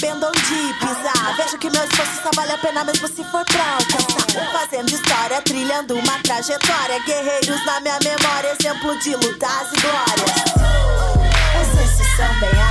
sabendo onde pisar. Vejo que meu esforço só vale a pena mesmo se for pra alcançar. Fazendo história, trilhando uma trajetória. Guerreiros na minha memória, exemplo de lutas e glórias. Vocês se são bem